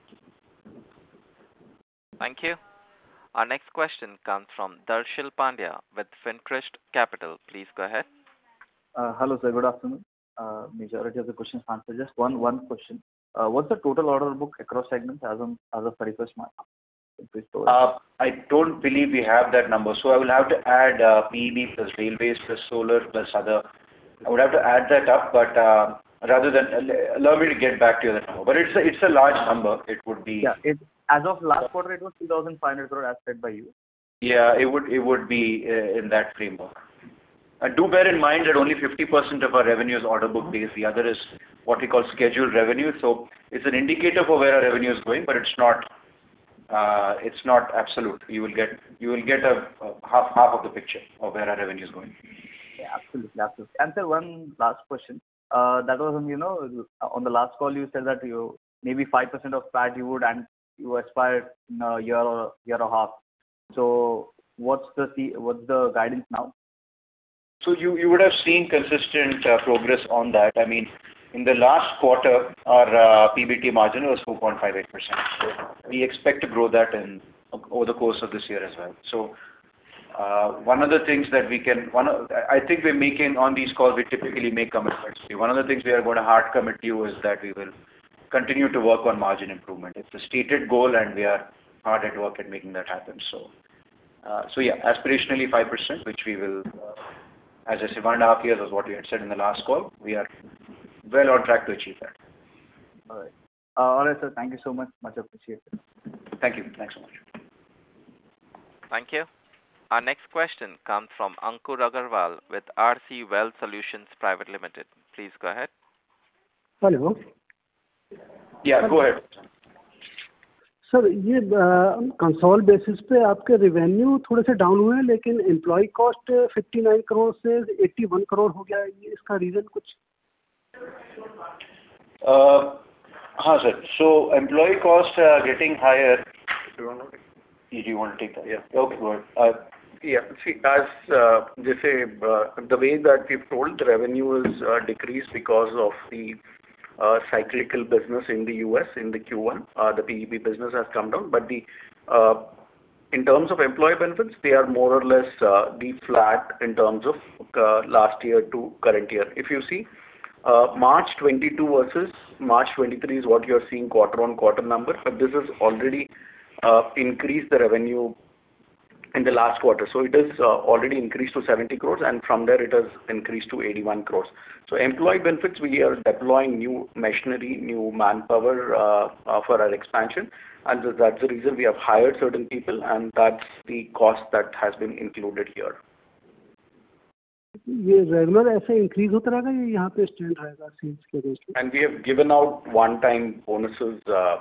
Thank you. Our next question comes from Darshil Pandya with Fintrust Capital. Please go ahead. Hello, sir. Good afternoon. Majority of the questions answered. Just one question. What's the total order book across segments as of 31st March? I don't believe we have that number. So I will have to add PEB plus railways plus solar plus other. I would have to add that up, but rather than allow me to get back to you on that number. But it's a large number. It would be. Yeah. As of last quarter, it was 2,500 crore as said by you. Yeah, it would be in that framework. And do bear in mind that only 50% of our revenue is order book based. The other is what we call scheduled revenue. So it's an indicator for where our revenue is going, but it's not absolute. You will get a half of the picture of where our revenue is going. Yeah, absolutely. And sir, one last question. That was on the last call you said that you maybe 5% of PAT you aspire in a year or a half. So what's the guidance now? So you would have seen consistent progress on that. I mean, in the last quarter, our PBT margin was 4.58%. So we expect to grow that over the course of this year as well. So one of the things that I think we're making on these calls, we typically make commitments. One of the things we are going to hard commit to you is that we will continue to work on margin improvement. It's a stated goal, and we are hard at work at making that happen. So yeah, aspirationally 5%, which we will, as I said, 1.5 years was what we had said in the last call. We are well on track to achieve that. All right. All right, sir. Thank you so much. Much appreciated. Thank you. Thanks so much. Thank you. Our next question comes from Ankur Agarwal with RC Wealth Solutions Private Limited. Please go ahead. Hello. Yeah, go ahead. Sir ये consol basis पे आपके revenue थोड़े से down हुए हैं, लेकिन employ cost 59 crore से 81 करोड़ हो गया, ये इसका रीजन कुछ? हाँ sir, so employee costs are getting higher. Do you want to take that? Yeah. Okay, go ahead. Yeah, see, as the way that we've told, the revenue is decreased because of the cyclical business in the US in the Q1. The PEB business has come down, but in terms of employee benefits, they are more or less the flat in terms of last year to current year. If you see March 22 versus March 23 is what you're seeing quarter-on-quarter number, but this has already increased the revenue in the last quarter. So it is already increased to 70 crores, and from there it has increased to 81 crores. So employee benefits, we are deploying new machinery, new manpower for our expansion, and that's the reason we have hired certain people, and that's the cost that has been included here. ये regular ऐसे increase होता रहेगा या यहाँ पे stand रहेगा sales के rate? And we have given out one-time bonuses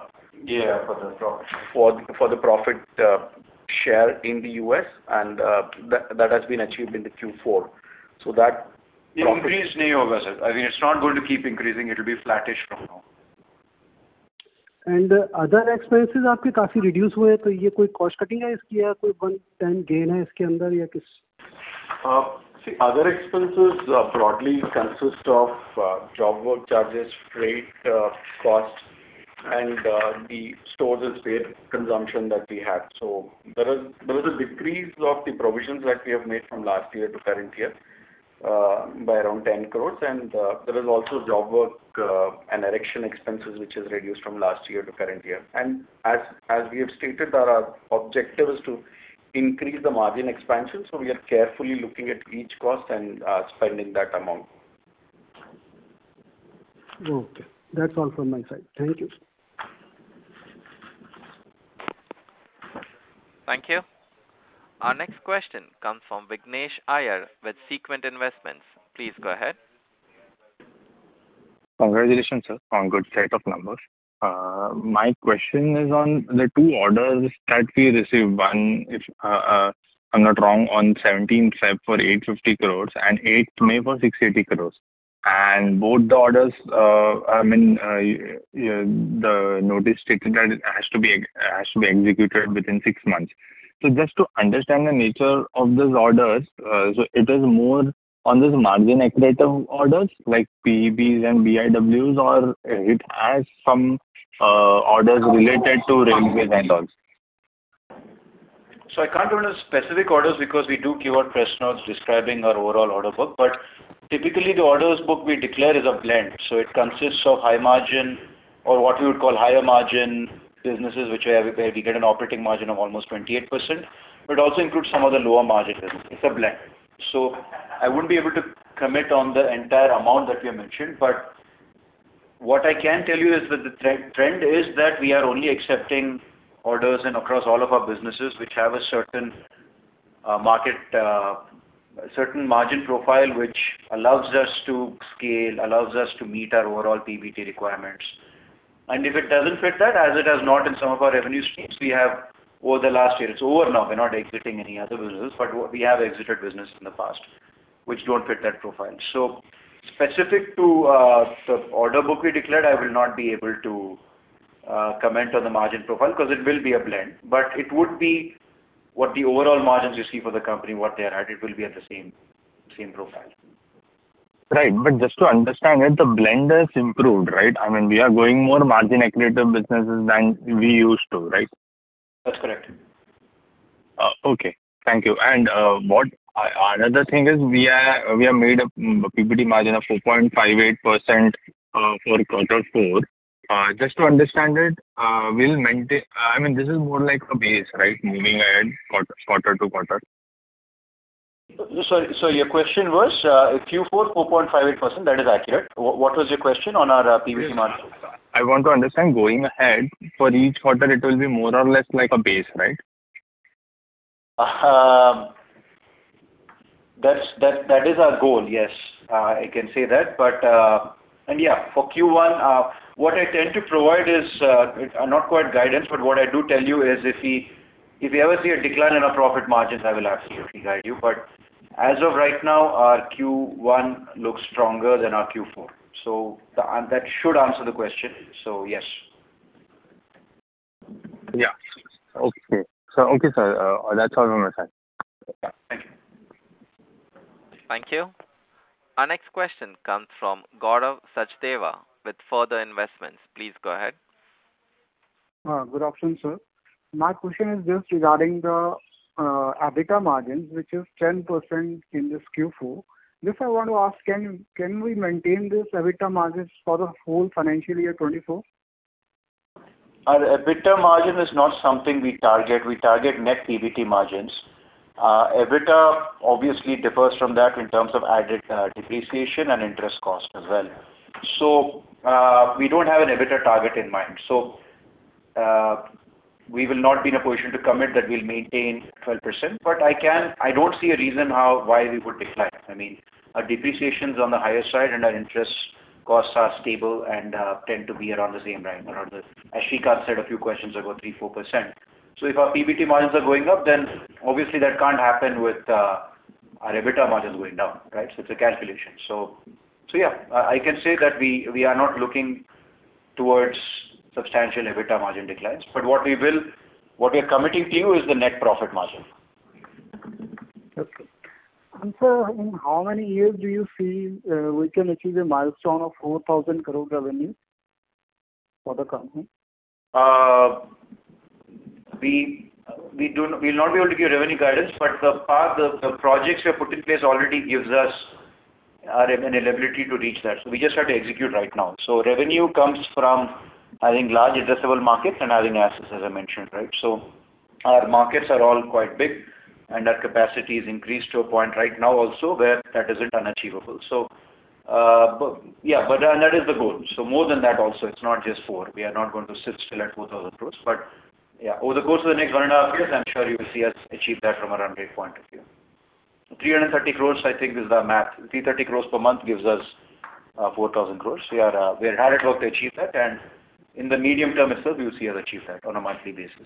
for the profit share in the US, and that has been achieved in the Q4. So that increase nahi hoga, sir. I mean, it's not going to keep increasing. It will be flattish from now. And other expenses आपके काफी reduce हुए हैं, तो ये कोई cost cutting है इसकी या कोई one time gain है इसके अंदर या किस? See, other expenses broadly consist of job work charges, freight cost, and the stores and spare consumption that we had. So there was a decrease of the provisions that we have made from last year to current year by around 10 crores, and there is also job work and erection expenses which is reduced from last year to current year. And as we have stated, our objective is to increase the margin expansion, so we are carefully looking at each cost and spending that amount. Okay, that's all from my side. Thank you. Thank you. Our next question comes from Vignesh Iyer with Sequent Investments. Please go ahead. Congratulations, sir, on good set of numbers. My question is on the two orders that we received. One, if I'm not wrong, on 17th Feb for 850 crores and 8th May for 680 crores. And both the orders, the notice stated that it has to be executed within 6 months. So just to understand the nature of these orders, so it is more on this margin accretive orders like PEBs and BIWs, or it has some orders related to railways and all? So I can't go into specific orders because we do give out press notes describing our overall order book, but typically the orders book we declare is a blend. So it consists of high margin or what we would call higher margin businesses where we get an operating margin of almost 28%, but it also includes some of the lower margin business. It's a blend. So I wouldn't be able to commit on the entire amount that you mentioned, but what I can tell you is that the trend is that we are only accepting orders and across all of our businesses which have a certain market certain margin profile which allows us to scale, allows us to meet our overall PBT requirements. And if it doesn't fit that, as it has not in some of our revenue streams, we have over the last year, it's over now, we're not exiting any other business, but we have exited business in the past, which don't fit that profile. So specific to the order book we declared, I will not be able to comment on the margin profile because it will be a blend, but it would be what the overall margins you see for the company, what they are at, it will be at the same profile. Right, but just to understand it, the blend has improved, right? I mean, we are going more margin accretive businesses than we used to, right? That's correct. Okay, thank you. And another thing is we have made a PBT margin of 4.58% for quarter 4. Just to understand it, we'll maintain. I mean, this is more like a base, right? Moving ahead, quarter to quarter. So your question was Q4 4.58%. That is accurate. What was your question on our PBT margin? I want to understand going ahead for each quarter, it will be more or less like a base, right? That is our goal. Yes, I can say that. But and yeah, for Q1, what I tend to provide is not quite guidance, but what I do tell you is if we ever see a decline in our profit margins, I will absolutely guide you. But as of right now, our Q1 looks stronger than our Q4. So that should answer the question. So yes. Yeah. Okay. So okay, sir. That's all from my side. Yeah. Thank you. Thank you. Our next question comes from Gaurav Sachdeva with Further Investments. Please go ahead. Good afternoon, sir. My question is just regarding the EBITDA margins, which is 10% in this Q4. Just I want to ask, can we maintain this EBITDA margins for the whole financial year 24? Our EBITDA margin is not something we target. We target net PBT margins. EBITDA obviously differs from that in terms of added depreciation and interest cost as well. So we don't have an EBITDA target in mind. So we will not be in a position to commit that we'll maintain 12%. But I don't see a reason why we would decline. I mean, our depreciations on the higher side and our interest costs are stable and tend to be around the same range, as Srikanth said a few questions ago, 3-4%. So if our PBT margins are going up, then obviously that can't happen with our EBITDA margins going down, right? So it's a calculation. So yeah, I can say that we are not looking towards substantial EBITDA margin declines. But what we are committing to you is the net profit margin. Okay. And so in how many years do you see we can achieve a milestone of 4,000 crore revenue for the company? We'll not be able to give revenue guidance, but the projects we have put in place already gives us an ability to reach that. So we just have to execute right now. So revenue comes from having large addressable markets and having assets, as I mentioned, right? So our markets are all quite big, and our capacity is increased to a point right now also where that isn't unachievable. So, but that is the goal. So more than that also, it's not just 4. We are not going to sit still at 4,000 crores, but yeah, over the course of the next 1.5 years, I'm sure you will see us achieve that from a run rate point of view. 330 crores, I think, is the math. 330 crores per month gives us 4,000 crores. We are hard at work to achieve that, and in the medium term itself, you will see us achieve that on a monthly basis.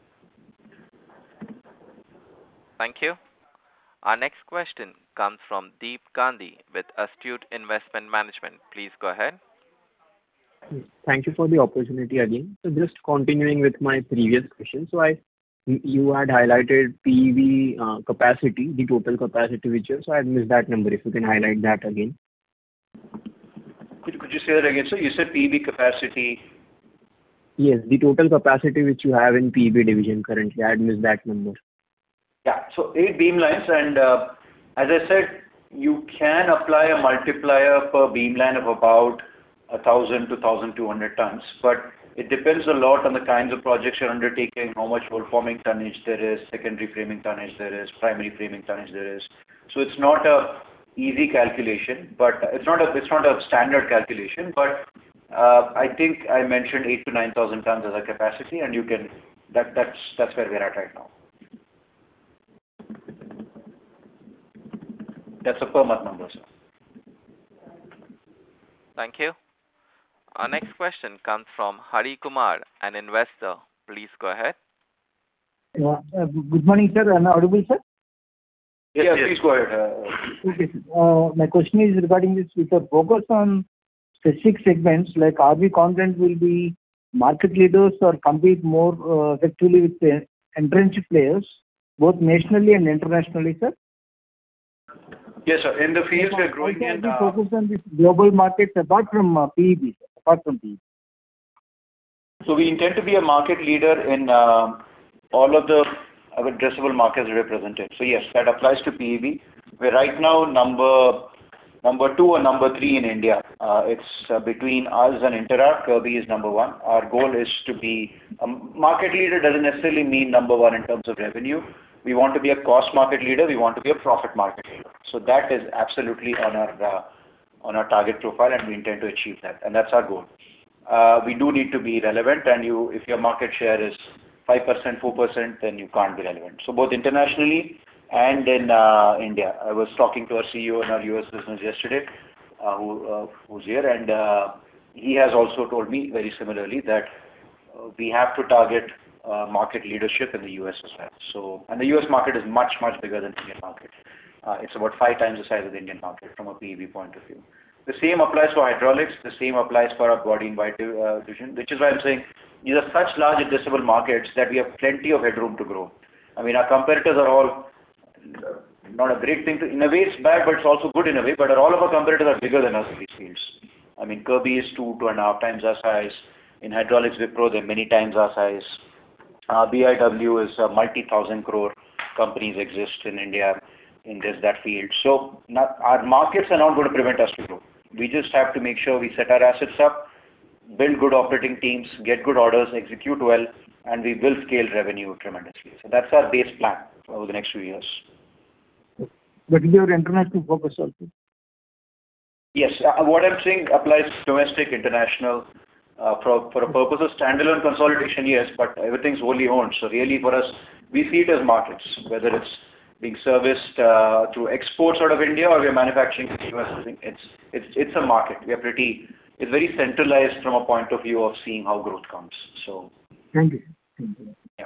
Thank you. Our next question comes from Deep Gandhi with Astute Investment Management. Please go ahead. Thank you for the opportunity again. So just continuing with my previous question. So you had highlighted PV capacity, the total capacity which is, so I had missed that number. If you can highlight that again. Could you say that again, sir? You said PV capacity. Yes, the total capacity which you have in PV division currently. I had missed that number. Yeah, so 8 beam lines, and as I said, you can apply a multiplier per beam line of about 1,000 to 1,200 tons, but it depends a lot on the kinds of projects you're undertaking, how much whole forming tonnage there is, secondary framing tonnage there is, primary framing tonnage there is. So it's not a easy calculation, but it's not a standard calculation, but I think I mentioned 8 to 9,000 tons as a capacity, and you can that's where we're at right now. That's a per month number, sir. Thank you. Our next question comes from Hari Kumar, an investor. Please go ahead. Good morning, sir. Am I audible, sir? Yes, please go ahead. Okay, sir. My question is regarding this. With a focus on specific segments, like are we confident will be market leaders or compete more effectively with the entrenched players, both nationally and internationally, sir? Yes, sir. In the fields we are growing in. We focus on this global markets apart from PEB, apart from PEB. So we intend to be a market leader in all of the addressable markets represented. So yes, that applies to PEB. We're right now number 2 or number 3 in India. It's between us and Interact. Kirby is number 1. Our goal is to be a market leader. Doesn't necessarily mean number 1 in terms of revenue. We want to be a cost market leader. We want to be a profit market leader. So that is absolutely on our target profile, and we intend to achieve that. And that's our goal. We do need to be relevant, and if your market share is 5%, 4%, then you can't be relevant. So both internationally and in India. I was talking to our CEO in our US business yesterday, who's here, and he has also told me very similarly that we have to target market leadership in the US as well. So, and the US market is much, much bigger than the Indian market. It's about 5 times the size of the Indian market from a PEB point of view. The same applies for hydraulics. The same applies for our body and white division, which is why I'm saying these are such large addressable markets that we have plenty of headroom to grow. I mean, our competitors are all not a great thing to, in a way it's bad, but it's also good in a way, but all of our competitors are bigger than us in these fields. I mean, Kirby is 2.5 times our size. In hydraulics, Wipro, they're many times our size. BIW is a multi-thousand crore companies exist in India in that field. So our markets are not going to prevent us to grow. We just have to make sure we set our assets up, build good operating teams, get good orders, execute well, and we will scale revenue tremendously. So that's our base plan over the next few years. But your international focus also? Yes, what I'm saying applies domestic, international. For a purpose of standalone consolidation, yes, but everything's wholly owned. So really for us, we see it as markets, whether it's being serviced through exports out of India or we're manufacturing in the US. It's a market. It's very centralized from a point of view of seeing how growth comes. So. Thank you. Thank you. Yeah.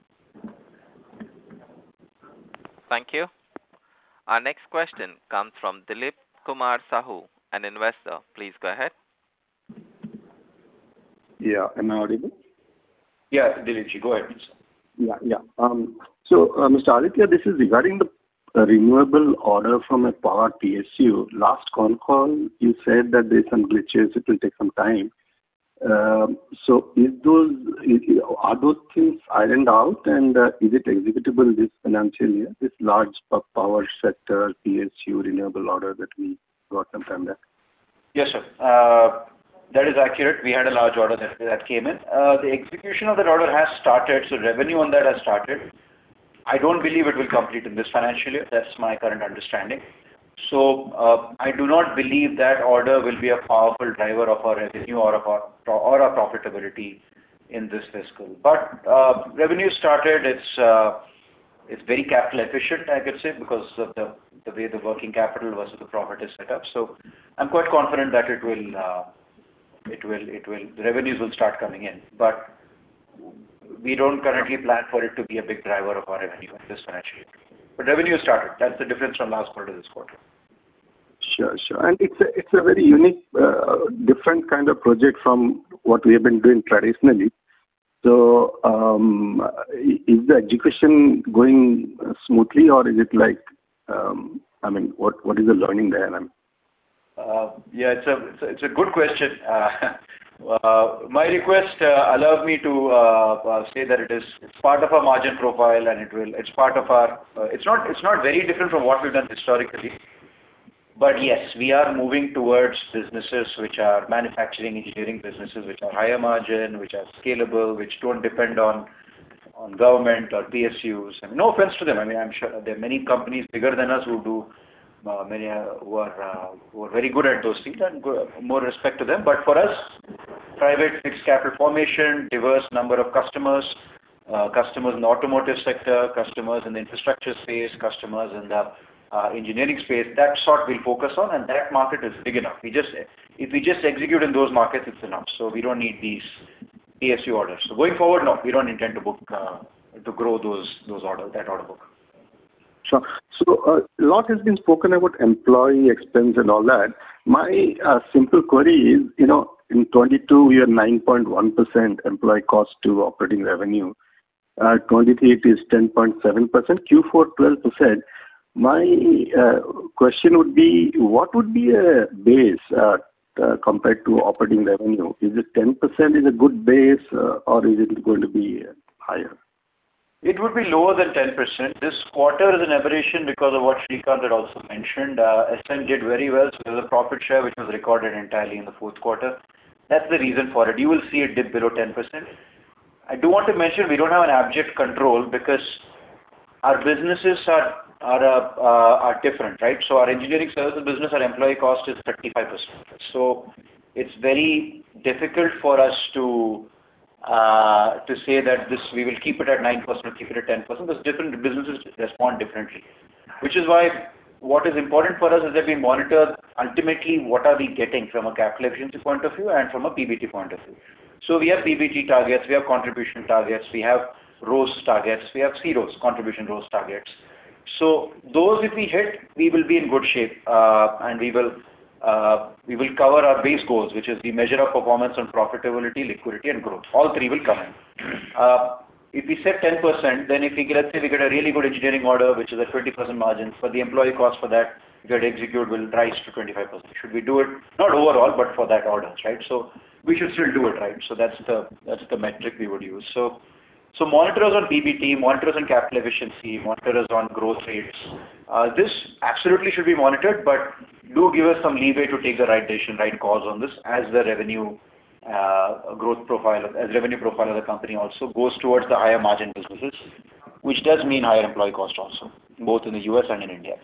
Thank you. Our next question comes from Dilip Kumar Sahu, an investor. Please go ahead. Yeah, am I audible? Yeah, Dilipji, go ahead, please. Yeah. So, Mr. Aditya, this is regarding the renewable order from a power PSU. Last call, you said that there's some glitches, it will take some time. So, are those things ironed out, and is it executable this financial year, this large power sector PSU renewable order that we got some time back? Yes, sir. That is accurate. We had a large order that came in. The execution of that order has started, so revenue on that has started. I don't believe it will complete in this financial year. That's my current understanding. So I do not believe that order will be a powerful driver of our revenue or our profitability in this fiscal. But revenue started. It's very capital efficient, I could say, because of the way the working capital versus the profit is set up. So I'm quite confident that the revenues will start coming in, but we don't currently plan for it to be a big driver of our revenue in this financial year. But revenue started. That's the difference from last quarter to this quarter. Sure. And it's a very unique, different kind of project from what we have been doing traditionally. So, is the execution going smoothly, or is it like, what is the learning there? Yeah, it's a good question. My request allows me to say that it's part of our margin profile, and it's part of our. It's not very different from what we've done historically. But yes, we are moving towards businesses which are manufacturing, engineering businesses, which are higher margin, which are scalable, which don't depend on government or PSUs. I mean, no offense to them. I mean, I'm sure there are many companies bigger than us who do. Many who are very good at those things, and more respect to them. But for us, private fixed capital formation, diverse number of customers in the automotive sector, customers in the infrastructure space, customers in the engineering space, that's what we'll focus on, and that market is big enough. If we just execute in those markets, it's enough. So we don't need these PSU orders. So going forward, no, we don't intend to book to grow that order book. Sure. So a lot has been spoken about employee expense and all that. My simple query is, in 22 we are 9.1% employee cost to operating revenue. 23 it is 10.7%. Q4 12%. My question would be, what would be a base compared to operating revenue? Is it 10% is a good base, or is it going to be higher? It would be lower than 10%. This quarter is an aberration because of what Srikanth had also mentioned. SN did very well, so there's a profit share which was recorded entirely in the fourth quarter. That's the reason for it. You will see it dip below 10%. I do want to mention we don't have an abject control because our businesses are different, right? So our engineering services business, our employee cost is 35%. So it's very difficult for us to say that we will keep it at 9% or keep it at 10%, because different businesses respond differently. Which is why what is important for us is that we monitor ultimately what are we getting from a capital efficiency point of view and from a PBT point of view. So we have PBT targets, we have contribution targets, we have ROS targets, we have CROS, contribution ROS targets. So those if we hit, we will be in good shape, and we will cover our base goals, which is we measure our performance on profitability, liquidity, and growth. All three will come in. If we set 10%, then let's say we get a really good engineering order, which is a 20% margin, for the employee cost for that, get execute will rise to 25%. Should we do it? Not overall, but for that order, right? So we should still do it, right? So that's the metric we would use. So monitor us on PBT, monitor us on capital efficiency, monitor us on growth rates. This absolutely should be monitored, but do give us some leeway to take the right decision, right calls on this as the revenue profile of the company also goes towards the higher margin businesses, which does mean higher employee cost also, both in the US and in India.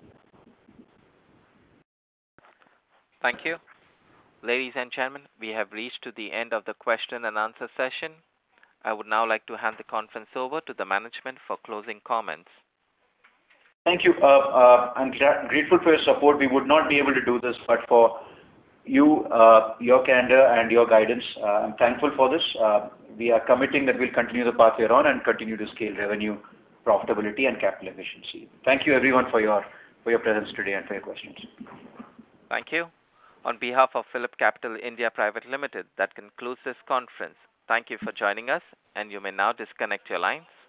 Thank you. Ladies and gentlemen, we have reached to the end of the question and answer session. I would now like to hand the conference over to the management for closing comments. Thank you. I'm grateful for your support. We would not be able to do this, but for you, your candor and your guidance, I'm thankful for this. We are committing that we'll continue the path we're on and continue to scale revenue, profitability, and capital efficiency. Thank you everyone for your presence today and for your questions. Thank you. On behalf of PhillipCapital India Private Limited, that concludes this conference. Thank you for joining us, and you may now disconnect your lines.